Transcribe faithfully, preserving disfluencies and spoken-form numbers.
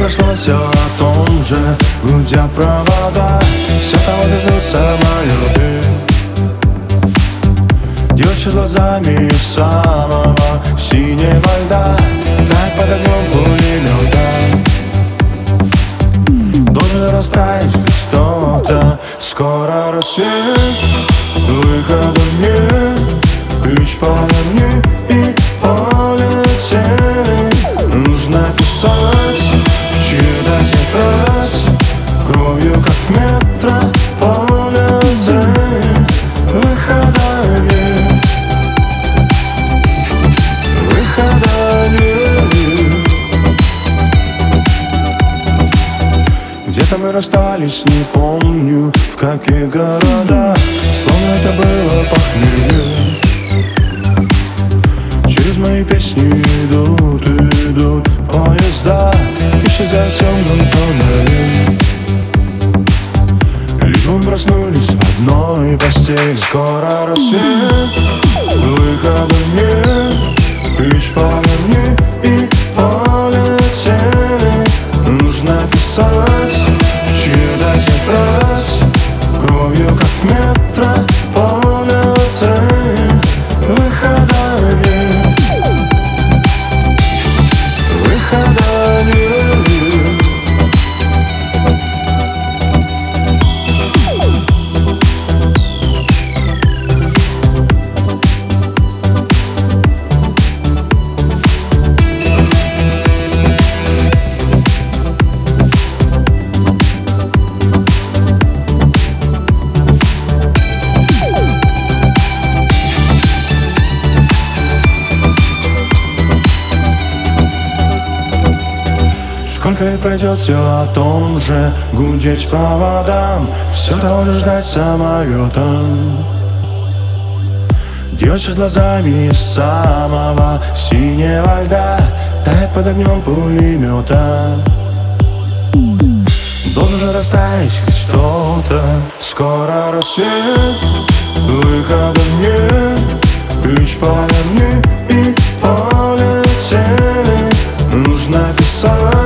прошло все о том же, гудят провода, все того же ждут самолеты. Девочка с глазами самого синего льда тает под огнем пулемета. Должен растаять кто-то, скоро рассвет. Выхода нет, ключ поверни и полетели. Нужно писать, читать тетрадь, кровью как в метрополитене. Выхода нет, выхода нет. Где-то мы расстались, не помню в каких городах, словно это было похмелье. Через мои песни идут, идут поезда, исчезая в темном тоннеле. Лишь мы проснулись в одной постели. Скоро рассвет, выхода нет, ключ поверни и полетели. Нужно писать, читать тетрадь, кровью как в метрополитене. Выхода нет, выхода нет. Сколько лет пройдет, все о том же, гудеть проводам, все того же ждать самолетом. Девочка с глазами самого синего льда тает под огнем пулемета. Должен же растаять хоть что-то, скоро рассвет. Выхода нет, ключ поверни и полетели. Нужно писать,